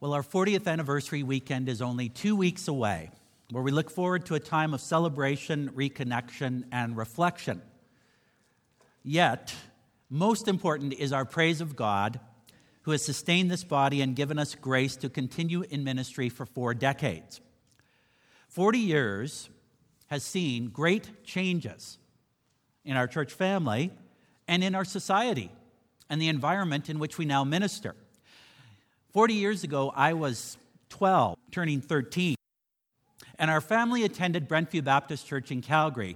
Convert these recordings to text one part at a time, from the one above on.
Well, our 40th anniversary weekend is only 2 weeks away, where we look forward to a time of celebration, reconnection, and reflection. Yet, most important is our praise of God, who has sustained this body and given us grace to continue in ministry for 4 decades. 40 years has seen great changes in our church family and in our society and the environment in which we now minister. 40 years ago, I was 12, turning 13, and our family attended Brentview Baptist Church in Calgary.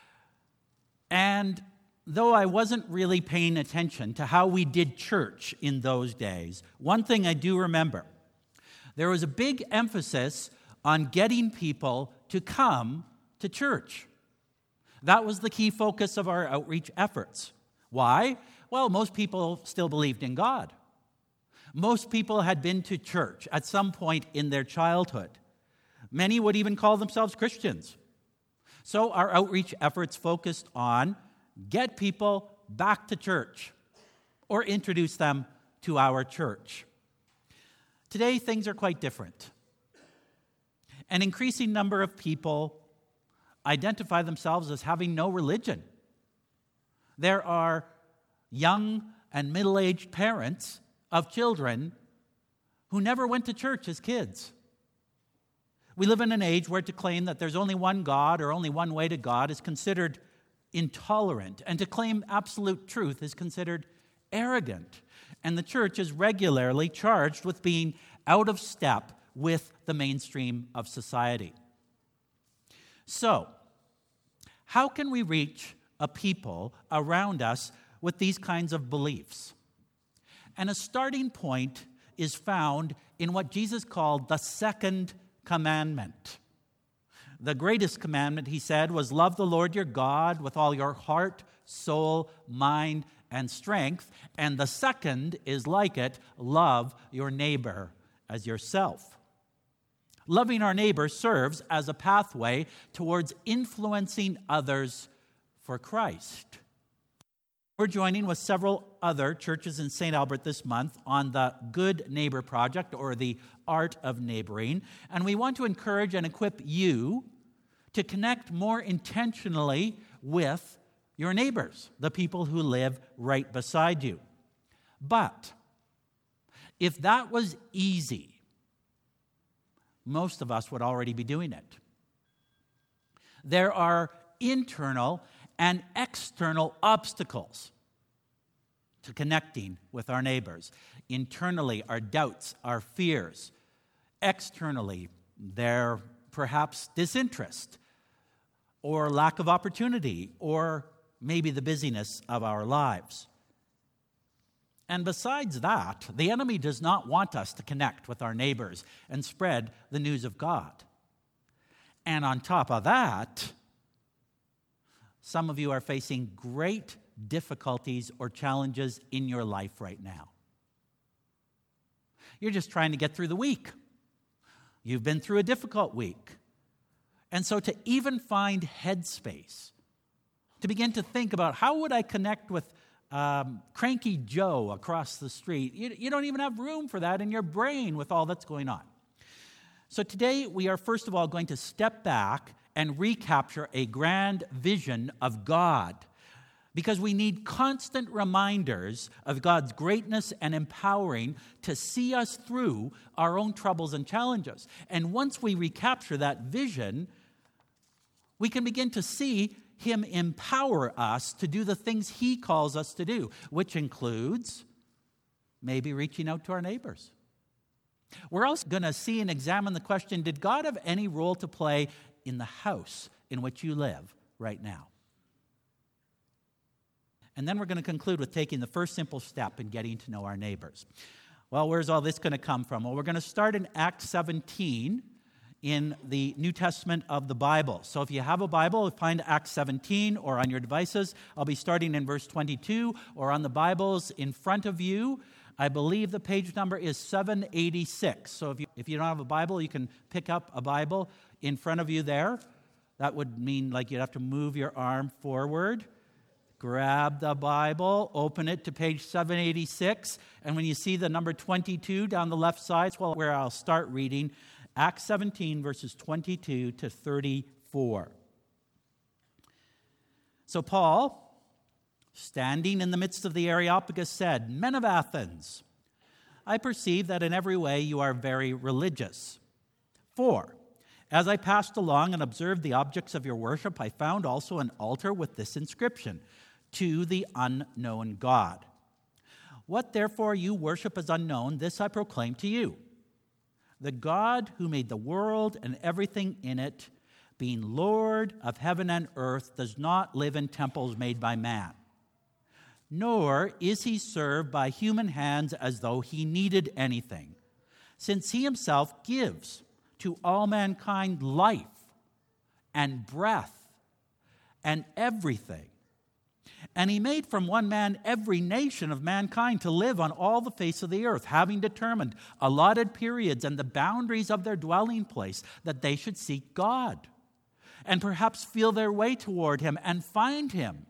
And though I wasn't really paying attention to how we did church in those days, one thing I do remember, there was a big emphasis on getting people to come to church. That was the key focus of our outreach efforts. Why? Well, most people still believed in God. Most people had been to church at some point in their childhood. Many would even call themselves Christians. So our outreach efforts focused on get people back to church or introduce them to our church. Today, things are quite different. An increasing number of people identify themselves as having no religion. There are young and middle-aged parents of children who never went to church as kids. We live in an age where to claim that there's only one God or only one way to God is considered intolerant, and to claim absolute truth is considered arrogant. And the church is regularly charged with being out of step with the mainstream of society. So, how can we reach a people around us with these kinds of beliefs? And a starting point is found in what Jesus called the second commandment. The greatest commandment, he said, was love the Lord your God with all your heart, soul, mind, and strength. And the second is like it, love your neighbor as yourself. Loving our neighbor serves as a pathway towards influencing others for Christ. We're joining with several other churches in St. Albert this month on the Good Neighbor Project, or the Art of Neighboring, and we want to encourage and equip you to connect more intentionally with your neighbors, the people who live right beside you. But if that was easy, most of us would already be doing it. There are internal and external obstacles to connecting with our neighbors. Internally, our doubts, our fears. Externally, their perhaps disinterest or lack of opportunity, or maybe the busyness of our lives. And besides that, the enemy does not want us to connect with our neighbors and spread the news of God. And on top of that, some of you are facing great difficulties or challenges in your life right now. You're just trying to get through the week. You've been through a difficult week. And so to even find headspace, to begin to think about how would I connect with cranky Joe across the street, you don't even have room for that in your brain with all that's going on. So today we are first of all going to step back and recapture a grand vision of God, because we need constant reminders of God's greatness and empowering to see us through our own troubles and challenges. And once we recapture that vision, we can begin to see Him empower us to do the things He calls us to do, which includes maybe reaching out to our neighbors. We're also going to see and examine the question, did God have any role to play in the house in which you live right now? And then we're going to conclude with taking the first simple step in getting to know our neighbors. Well, where's all this going to come from? Well, we're going to start in Acts 17 in the New Testament of the Bible. So if you have a Bible, find Acts 17 or on your devices. I'll be starting in verse 22, or on the Bibles in front of you. I believe the page number is 786. So if you don't have a Bible, you can pick up a Bible in front of you there. That would mean like you'd have to move your arm forward grab the Bible, open it to page 786, and when you see the number 22 down the left side, well, where I'll start reading, Acts 17, verses 22 to 34. So Paul, standing in the midst of the Areopagus, said, "Men of Athens, I perceive that in every way you are very religious. For, as I passed along and observed the objects of your worship, I found also an altar with this inscription, 'To the unknown God.' What therefore you worship as unknown, this I proclaim to you. The God who made the world and everything in it, being Lord of heaven and earth, does not live in temples made by man. Nor is he served by human hands as though he needed anything, since he himself gives to all mankind life and breath and everything. And he made from one man every nation of mankind to live on all the face of the earth, having determined allotted periods and the boundaries of their dwelling place, that they should seek God, and perhaps feel their way toward him and find him.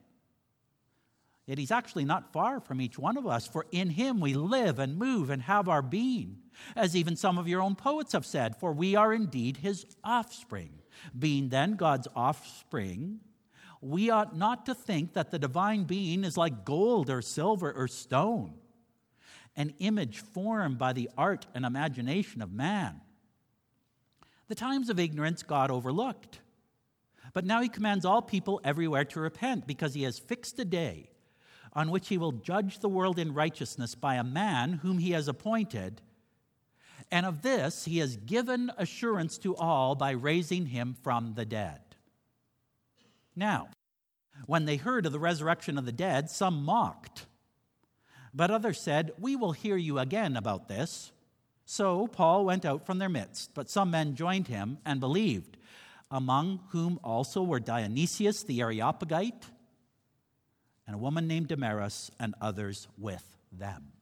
Yet he's actually not far from each one of us, for in him we live and move and have our being, as even some of your own poets have said, for we are indeed his offspring. Being then God's offspring, we ought not to think that the divine being is like gold or silver or stone, an image formed by the art and imagination of man. The times of ignorance God overlooked, but now he commands all people everywhere to repent, because he has fixed a day on which he will judge the world in righteousness by a man whom he has appointed, and of this he has given assurance to all by raising him from the dead." Now, when they heard of the resurrection of the dead, some mocked. But others said, "We will hear you again about this." So Paul went out from their midst, but some men joined him and believed, among whom also were Dionysius the Areopagite, and a woman named Damaris, and others with them.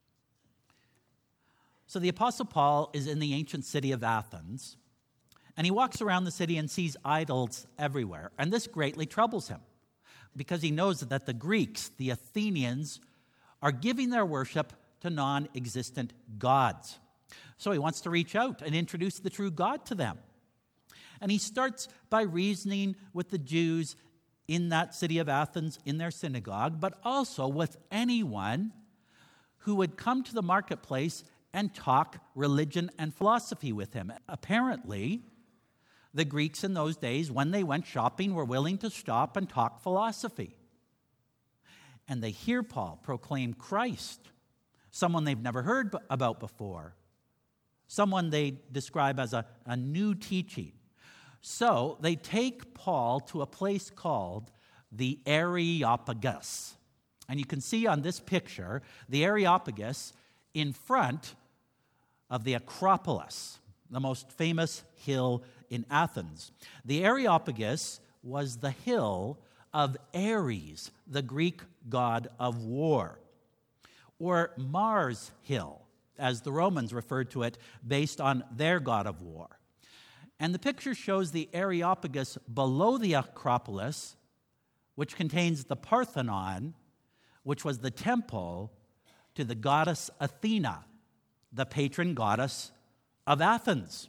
So the Apostle Paul is in the ancient city of Athens, and he walks around the city and sees idols everywhere. And this greatly troubles him, because he knows that the Greeks, the Athenians, are giving their worship to non-existent gods. So he wants to reach out and introduce the true God to them. And he starts by reasoning with the Jews in that city of Athens in their synagogue, but also with anyone who would come to the marketplace and talk religion and philosophy with him. Apparently, the Greeks in those days, when they went shopping, were willing to stop and talk philosophy. And they hear Paul proclaim Christ, someone they've never heard about before, someone they describe as a new teaching. So they take Paul to a place called the Areopagus. And you can see on this picture the Areopagus in front of the Acropolis, the most famous hill in Athens. The Areopagus was the hill of Ares, the Greek god of war, or Mars Hill, as the Romans referred to it, based on their god of war. And the picture shows the Areopagus below the Acropolis, which contains the Parthenon, which was the temple to the goddess Athena, the patron goddess of Athens.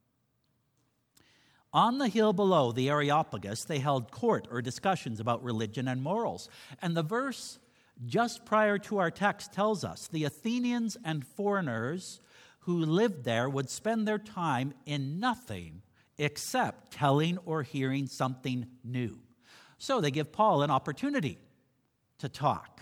On the hill below the Areopagus, they held court or discussions about religion and morals. And the verse just prior to our text tells us the Athenians and foreigners who lived there would spend their time in nothing except telling or hearing something new. So they give Paul an opportunity to talk.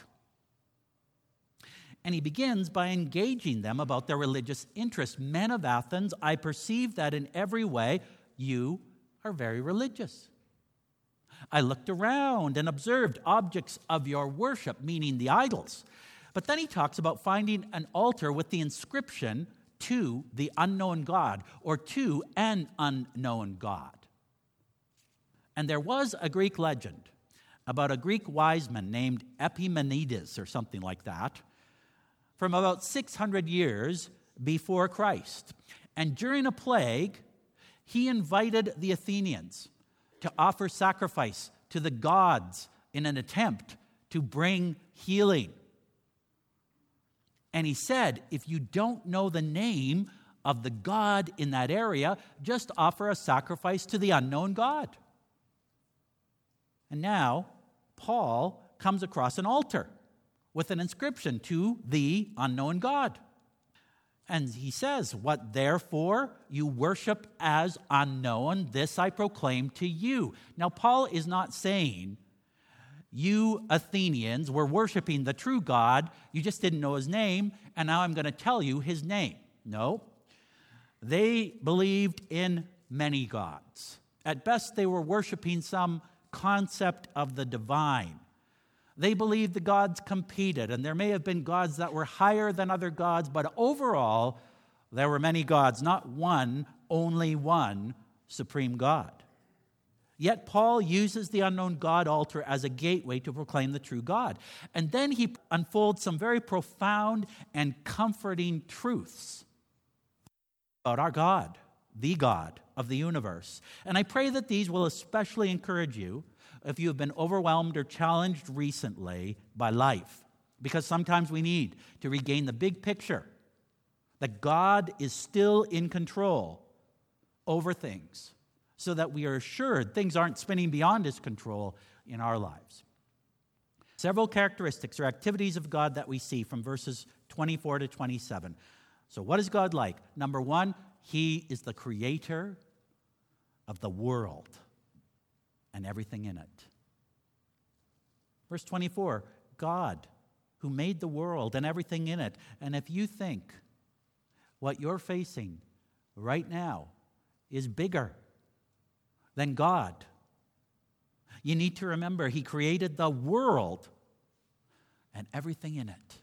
And he begins by engaging them about their religious interests. Men of Athens, I perceive that in every way you are very religious. I looked around and observed objects of your worship, meaning the idols. But then he talks about finding an altar with the inscription, "To the unknown God," or "To an unknown God." And there was a Greek legend about a Greek wise man named Epimenides, or something like that, from about 600 years before Christ. And during a plague, he invited the Athenians to offer sacrifice to the gods in an attempt to bring healing. And he said, if you don't know the name of the God in that area, just offer a sacrifice to the unknown God. And now, Paul comes across an altar with an inscription to the unknown God. And he says, what therefore you worship as unknown, this I proclaim to you. Now, Paul is not saying, you Athenians were worshiping the true God, you just didn't know his name, and now I'm going to tell you his name. No. They believed in many gods. At best, they were worshiping some concept of the divine. They believed the gods competed, and there may have been gods that were higher than other gods, but overall, there were many gods, not one, only one supreme God. Yet Paul uses the unknown God altar as a gateway to proclaim the true God. And then he unfolds some very profound and comforting truths about our God, the God of the universe. And I pray that these will especially encourage you if you have been overwhelmed or challenged recently by life. Because sometimes we need to regain the big picture that God is still in control over things, so that we are assured things aren't spinning beyond his control in our lives. Several characteristics or activities of God that we see from verses 24 to 27. So what is God like? Number one, he is the creator of the world and everything in it. Verse 24, God who made the world and everything in it. And if you think what you're facing right now is bigger than God, you need to remember he created the world and everything in it.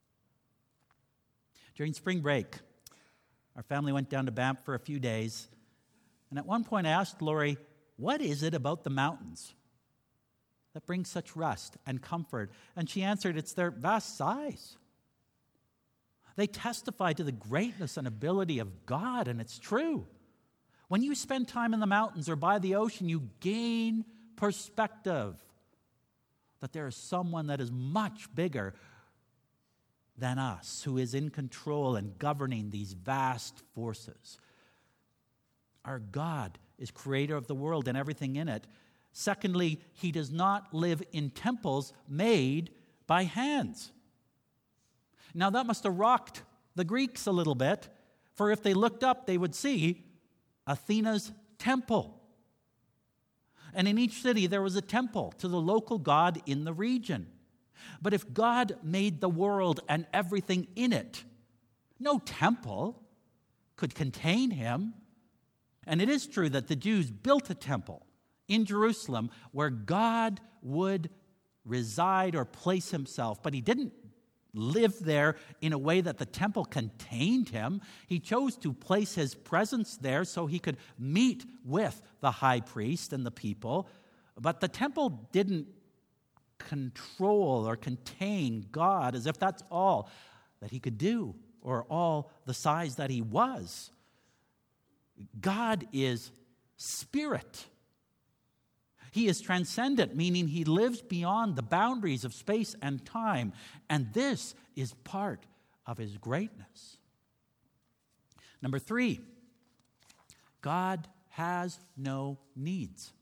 During spring break, our family went down to Banff for a few days, and at one point I asked Lori, what is it about the mountains that brings such rest and comfort? And she answered, it's their vast size. They testify to the greatness and ability of God, and it's true. When you spend time in the mountains or by the ocean, you gain perspective that there is someone that is much bigger than us, who is in control and governing these vast forces. Our God is creator of the world and everything in it. Secondly, he does not live in temples made by hands. Now that must have rocked the Greeks a little bit, for if they looked up, they would see Athena's temple. And in each city, there was a temple to the local god in the region. But if God made the world and everything in it, no temple could contain him. And it is true that the Jews built a temple in Jerusalem where God would reside or place himself, but he didn't live there in a way that the temple contained him. He chose to place his presence there so he could meet with the high priest and the people. But the temple didn't control or contain God as if that's all that he could do or all the size that he was. God is spirit. He is transcendent, meaning he lives beyond the boundaries of space and time. And this is part of his greatness. Number 3, God has no needs.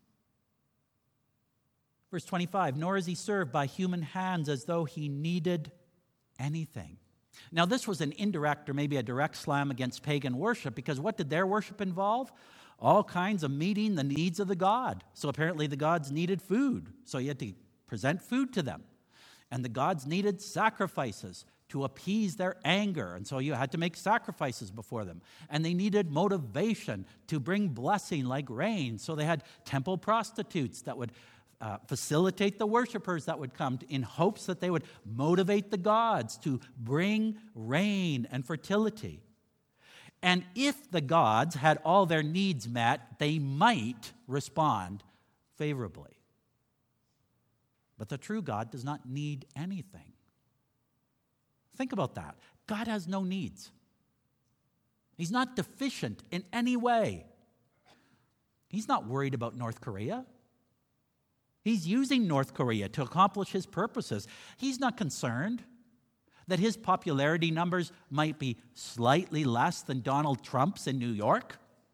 Verse 25, nor is he served by human hands as though he needed anything. Now, this was an indirect or maybe a direct slam against pagan worship, because what did their worship involve? All kinds of meeting the needs of the god. So apparently the gods needed food, so you had to present food to them. And the gods needed sacrifices to appease their anger, and so you had to make sacrifices before them. And they needed motivation to bring blessing like rain, so they had temple prostitutes that would facilitate the worshipers that would come in hopes that they would motivate the gods to bring rain and fertility. And if the gods had all their needs met, they might respond favorably. But the true God does not need anything. Think about that. God has no needs. He's not deficient in any way. He's not worried about North Korea. He's using North Korea to accomplish his purposes. He's not concerned that his popularity numbers might be slightly less than Donald Trump's in New York.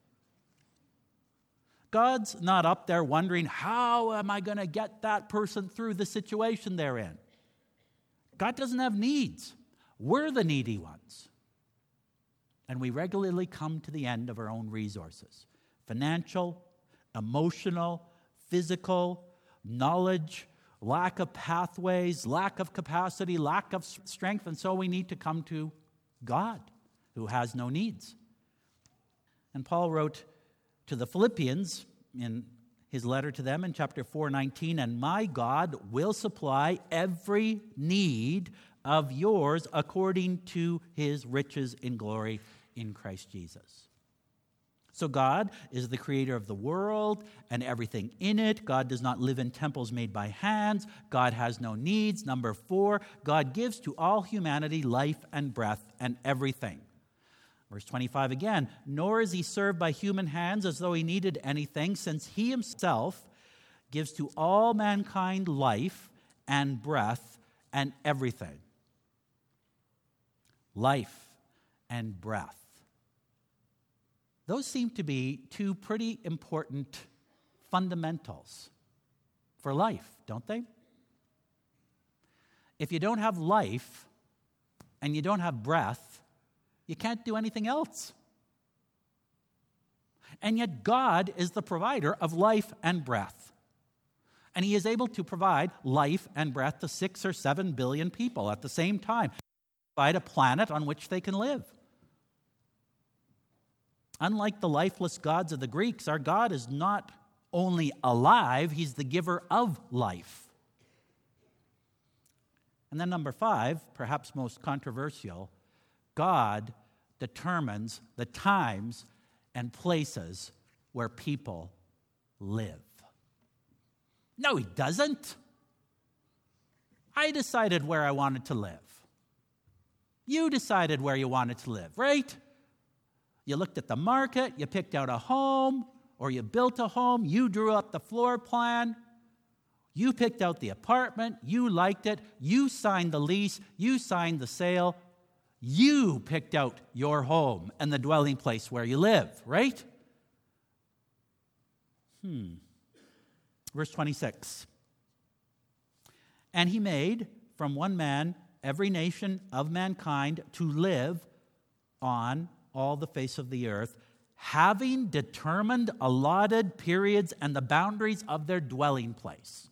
God's not up there wondering, how am I going to get that person through the situation they're in? God doesn't have needs. We're the needy ones. And we regularly come to the end of our own resources. Financial, emotional, physical, knowledge, lack of pathways, lack of capacity, lack of strength. And so we need to come to God, who has no needs. And Paul wrote to the Philippians in his letter to them in chapter 4:19, and my God will supply every need of yours according to his riches in glory in Christ Jesus. So God is the creator of the world and everything in it. God does not live in temples made by hands. God has no needs. Number 4, God gives to all humanity life and breath and everything. Verse 25 again, nor is he served by human hands as though he needed anything, since he himself gives to all mankind life and breath and everything. Life and breath. Those seem to be two pretty important fundamentals for life, don't they? If you don't have life and you don't have breath, you can't do anything else. And yet God is the provider of life and breath. And he is able to provide life and breath to 6 or 7 billion people at the same time. Provide a planet on which they can live. Unlike the lifeless gods of the Greeks, our God is not only alive, he's the giver of life. And then number 5, perhaps most controversial, God determines the times and places where people live. No, he doesn't. I decided where I wanted to live. You decided where you wanted to live, right? You looked at the market, you picked out a home, or you built a home, you drew up the floor plan, you picked out the apartment, you liked it, you signed the lease, you signed the sale, you picked out your home and the dwelling place where you live, right? Verse 26. And he made from one man every nation of mankind to live on all the face of the earth, having determined allotted periods and the boundaries of their dwelling place.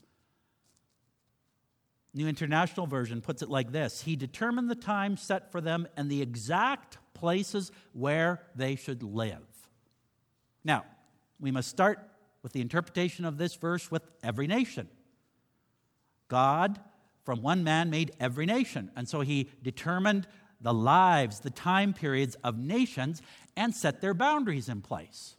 New International Version puts it like this: he determined the time set for them and the exact places where they should live. Now, we must start with the interpretation of this verse with every nation. God, from one man, made every nation, and so he determined the lives, the time periods of nations, and set their boundaries in place.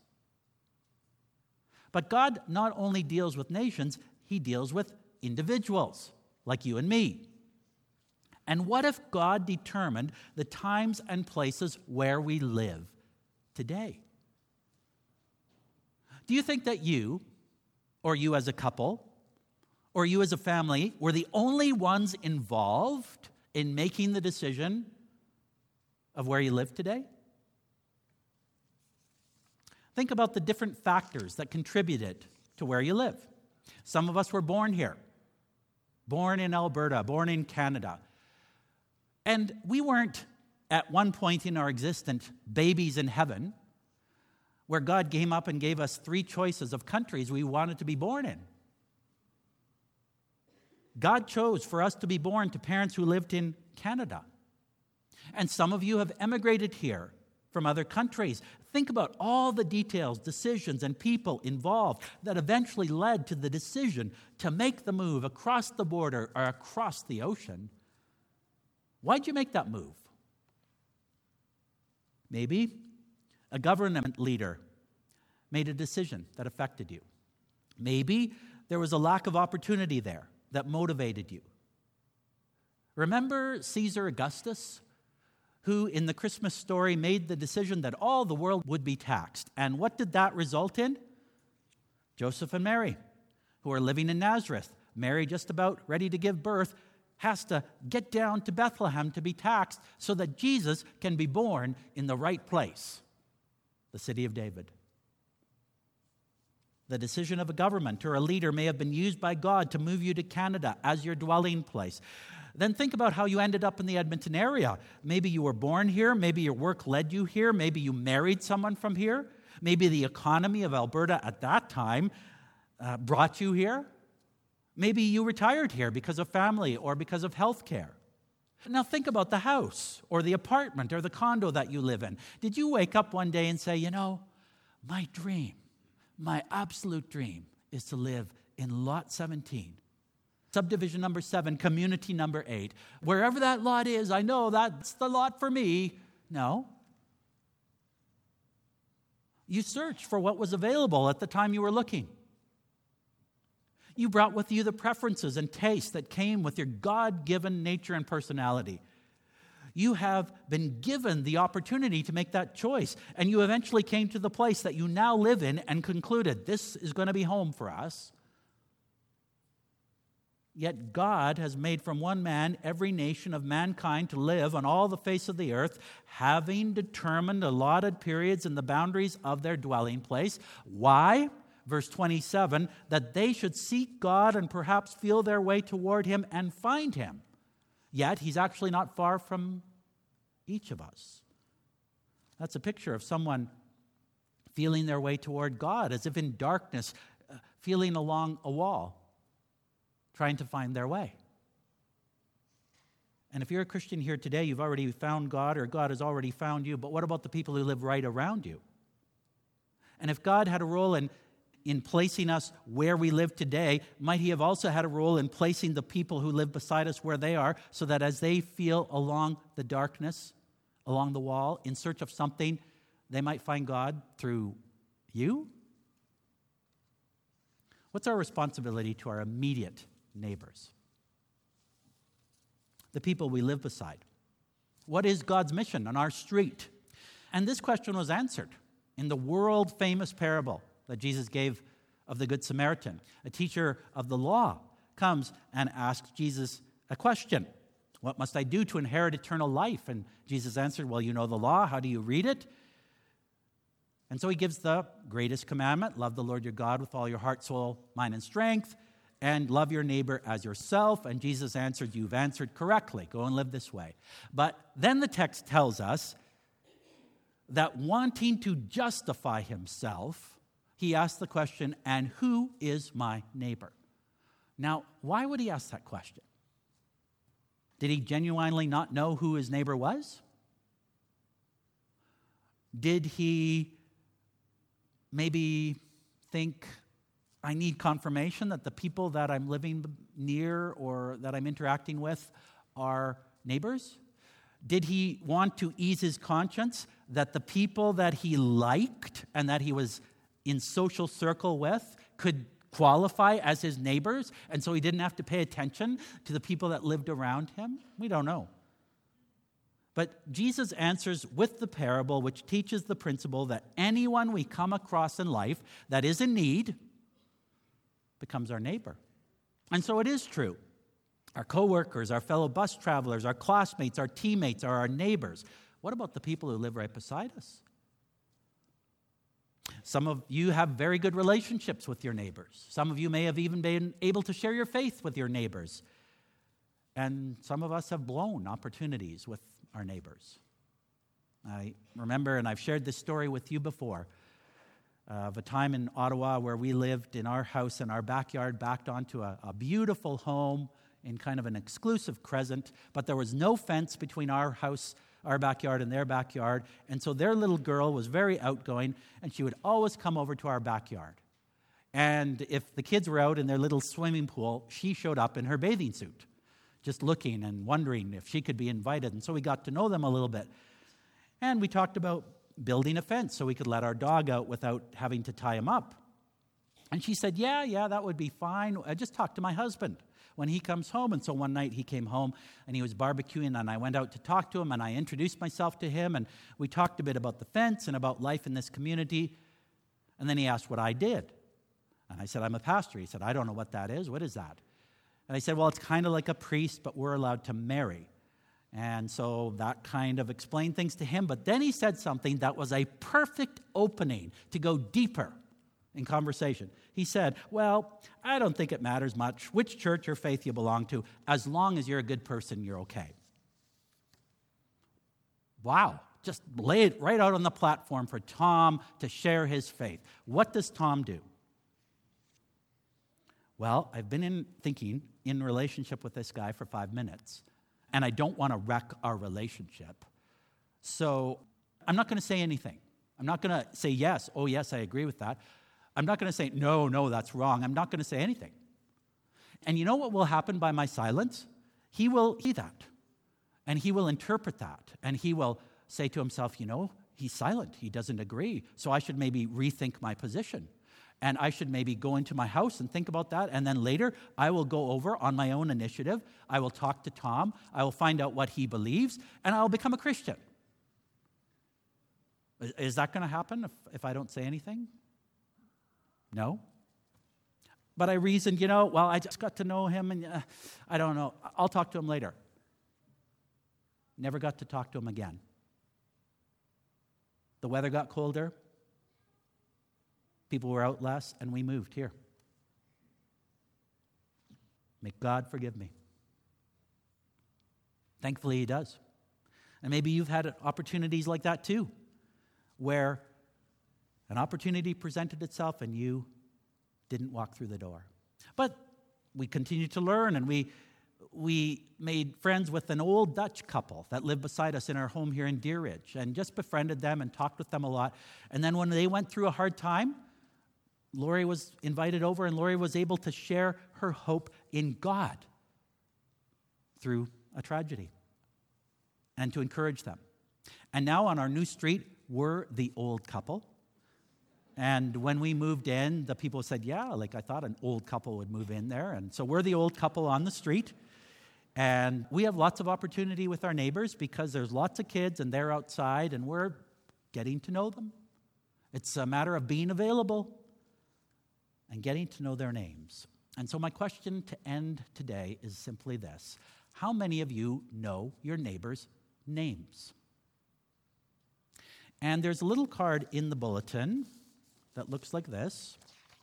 But God not only deals with nations, he deals with individuals, like you and me. And what if God determined the times and places where we live today? Do you think that you, or you as a couple, or you as a family, were the only ones involved in making the decision of where you live today? Think about the different factors that contributed to where you live. Some of us were born here, born in Alberta, born in Canada. And we weren't, at one point in our existence, babies in heaven, where God came up and gave us 3 choices of countries we wanted to be born in. God chose for us to be born to parents who lived in Canada. And some of you have emigrated here from other countries. Think about all the details, decisions, and people involved that eventually led to the decision to make the move across the border or across the ocean. Why'd you make that move? Maybe a government leader made a decision that affected you. Maybe there was a lack of opportunity there that motivated you. Remember Caesar Augustus, who in the Christmas story made the decision that all the world would be taxed. And what did that result in? Joseph and Mary, who are living in Nazareth. Mary, just about ready to give birth, has to get down to Bethlehem to be taxed so that Jesus can be born in the right place, the city of David. The decision of a government or a leader may have been used by God to move you to Canada as your dwelling place. Then think about how you ended up in the Edmonton area. Maybe you were born here. Maybe your work led you here. Maybe you married someone from here. Maybe the economy of Alberta at that time brought you here. Maybe you retired here because of family or because of health care. Now think about the house or the apartment or the condo that you live in. Did you wake up one day and say, my dream, my absolute dream is to live in Lot 17, subdivision number 7, community number 8. Wherever that lot is, I know that's the lot for me. No. You searched for what was available at the time you were looking. You brought with you the preferences and tastes that came with your God-given nature and personality. You have been given the opportunity to make that choice, and you eventually came to the place that you now live in and concluded, this is going to be home for us. Yet God has made from one man every nation of mankind to live on all the face of the earth, having determined allotted periods and the boundaries of their dwelling place. Why? Verse 27, that they should seek God and perhaps feel their way toward Him and find Him. Yet He's actually not far from each of us. That's a picture of someone feeling their way toward God, as if in darkness, feeling along a wall, trying to find their way. And if you're a Christian here today, you've already found God, or God has already found you, but what about the people who live right around you? And if God had a role in placing us where we live today, might He have also had a role in placing the people who live beside us where they are, so that as they feel along the darkness, along the wall, in search of something, they might find God through you? What's our responsibility to our immediate neighbors? The people we live beside. What is God's mission on our street? And this question was answered in the world-famous parable that Jesus gave of the Good Samaritan. A teacher of the law comes and asks Jesus a question. What must I do to inherit eternal life? And Jesus answered, well, you know the law. How do you read it? And so He gives the greatest commandment, love the Lord your God with all your heart, soul, mind, and strength, and love your neighbor as yourself. And Jesus answered, you've answered correctly. Go and live this way. But then the text tells us that wanting to justify Himself, He asked the question, and who is my neighbor? Now, why would He ask that question? Did He genuinely not know who His neighbor was? Did He maybe think, I need confirmation that the people that I'm living near or that I'm interacting with are neighbors? Did He want to ease His conscience that the people that He liked and that He was in social circle with could qualify as His neighbors, and so He didn't have to pay attention to the people that lived around Him? We don't know. But Jesus answers with the parable, which teaches the principle that anyone we come across in life that is in need becomes our neighbor. And so it is true. Our coworkers, our fellow bus travelers, our classmates, our teammates are our neighbors. What about the people who live right beside us? Some of you have very good relationships with your neighbors. Some of you may have even been able to share your faith with your neighbors. And some of us have blown opportunities with our neighbors. I remember, and I've shared this story with you before, of a time in Ottawa where we lived in our house and our backyard backed onto a beautiful home in kind of an exclusive crescent, but there was no fence between our house, our backyard, and their backyard, and so their little girl was very outgoing, and she would always come over to our backyard. And if the kids were out in their little swimming pool, she showed up in her bathing suit, just looking and wondering if she could be invited, and so we got to know them a little bit. And we talked about building a fence so we could let our dog out without having to tie him up. And she said, yeah, that would be fine. I just talked to my husband when he comes home. And so one night he came home and he was barbecuing, and I went out to talk to him, and I introduced myself to him, and we talked a bit about the fence and about life in this community. And then he asked what I did. And I said, I'm a pastor. He said, I don't know what that is. What is that? And I said, well, it's kind of like a priest, but we're allowed to marry. And so that kind of explained things to him. But then he said something that was a perfect opening to go deeper in conversation. He said, well, I don't think it matters much which church or faith you belong to. As long as you're a good person, you're okay. Wow. Just lay it right out on the platform for Tom to share his faith. What does Tom do? Well, I've been thinking in relationship with this guy for 5 minutes, and I don't want to wreck our relationship. So I'm not going to say anything. I'm not going to say yes, oh yes, I agree with that. I'm not going to say, no, that's wrong. I'm not going to say anything. And you know what will happen by my silence? He will see that, and he will interpret that, and he will say to himself, he's silent. He doesn't agree. So I should maybe rethink my position. And I should maybe go into my house and think about that. And then later, I will go over on my own initiative. I will talk to Tom. I will find out what he believes. And I'll become a Christian. Is that going to happen if I don't say anything? No. But I reasoned, well, I just got to know him. And I don't know. I'll talk to him later. Never got to talk to him again. The weather got colder. People were out less, and we moved here. May God forgive me. Thankfully, he does. And maybe you've had opportunities like that too, where an opportunity presented itself and you didn't walk through the door. But we continued to learn, and we made friends with an old Dutch couple that lived beside us in our home here in Deer Ridge, and just befriended them and talked with them a lot. And then when they went through a hard time, Lori was invited over, and Lori was able to share her hope in God through a tragedy and to encourage them. And now on our new street, we're the old couple. And when we moved in, the people said, I thought an old couple would move in there. And so we're the old couple on the street. And we have lots of opportunity with our neighbors because there's lots of kids and they're outside and we're getting to know them. It's a matter of being available and getting to know their names. And so my question to end today is simply this. How many of you know your neighbors' names? And there's a little card in the bulletin that looks like this.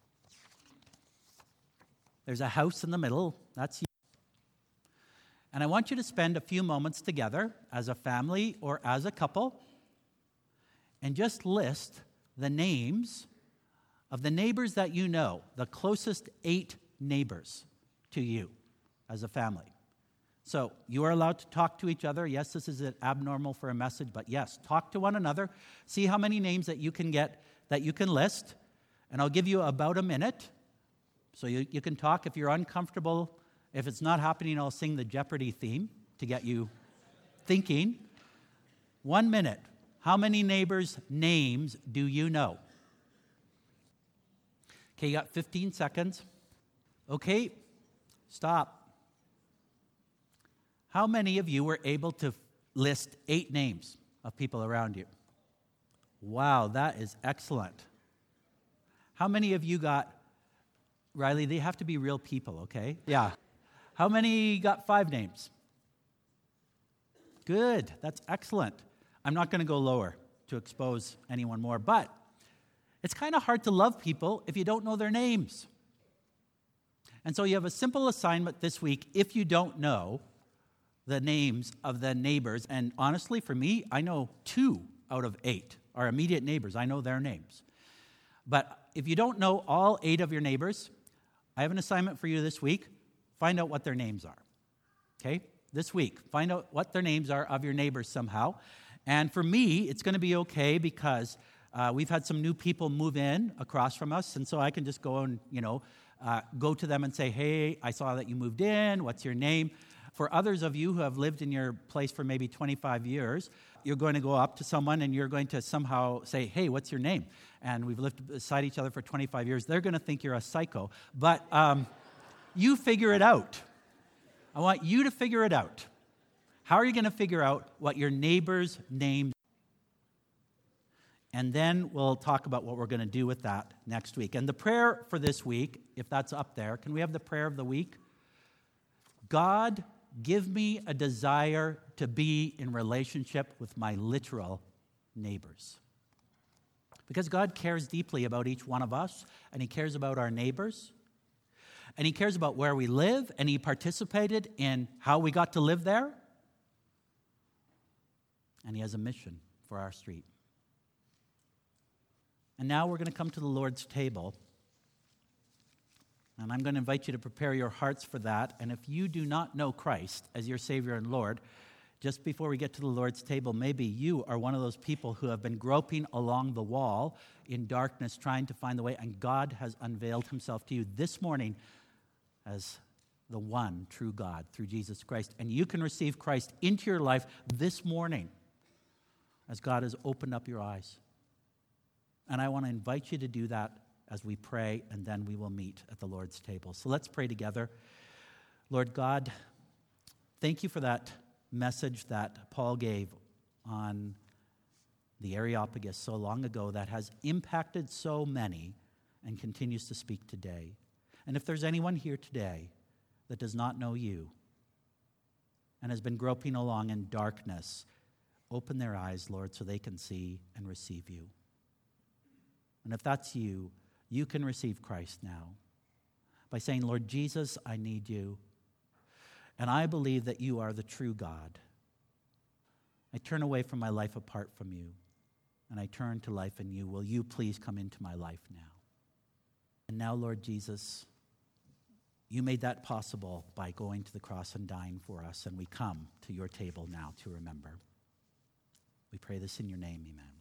There's a house in the middle. That's you. And I want you to spend a few moments together as a family or as a couple and just list the names of the neighbors that you know, the closest 8 neighbors to you as a family. So you are allowed to talk to each other. Yes, this is abnormal for a message, but yes, talk to one another. See how many names that you can get, that you can list. And I'll give you about a minute. So you can talk. If you're uncomfortable, if it's not happening, I'll sing the Jeopardy theme to get you thinking. 1 minute. How many neighbors' names do you know? Okay, you got 15 seconds. Okay, stop. How many of you were able to list 8 names of people around you? Wow, that is excellent. How many of you got, Riley, they have to be real people, okay? Yeah. How many got 5 names? Good, that's excellent. I'm not going to go lower to expose anyone more, but it's kind of hard to love people if you don't know their names. And so you have a simple assignment this week if you don't know the names of the neighbors. And honestly, for me, I know 2 out of 8, our immediate neighbors. I know their names. But if you don't know all 8 of your neighbors, I have an assignment for you this week. Find out what their names are. Okay? This week, find out what their names are of your neighbors somehow. And for me, it's going to be okay because we've had some new people move in across from us, and so I can just go and, go to them and say, hey, I saw that you moved in. What's your name? For others of you who have lived in your place for maybe 25 years, you're going to go up to someone and you're going to somehow say, hey, what's your name? And we've lived beside each other for 25 years. They're going to think you're a psycho. But you figure it out. I want you to figure it out. How are you going to figure out what your neighbor's name is? And then we'll talk about what we're going to do with that next week. And the prayer for this week, if that's up there, can we have the prayer of the week? God, give me a desire to be in relationship with my literal neighbors. Because God cares deeply about each one of us, and He cares about our neighbors, and He cares about where we live, and He participated in how we got to live there, and He has a mission for our street. And now we're going to come to the Lord's table. And I'm going to invite you to prepare your hearts for that. And if you do not know Christ as your Savior and Lord, just before we get to the Lord's table, maybe you are one of those people who have been groping along the wall in darkness trying to find the way, and God has unveiled Himself to you this morning as the one true God through Jesus Christ. And you can receive Christ into your life this morning as God has opened up your eyes. And I want to invite you to do that as we pray, and then we will meet at the Lord's table. So let's pray together. Lord God, thank you for that message that Paul gave on the Areopagus so long ago that has impacted so many and continues to speak today. And if there's anyone here today that does not know you and has been groping along in darkness, open their eyes, Lord, so they can see and receive you. And if that's you, you can receive Christ now by saying, Lord Jesus, I need you, and I believe that you are the true God. I turn away from my life apart from you, and I turn to life in you. Will you please come into my life now? And now, Lord Jesus, you made that possible by going to the cross and dying for us, and we come to your table now to remember. We pray this in your name, amen.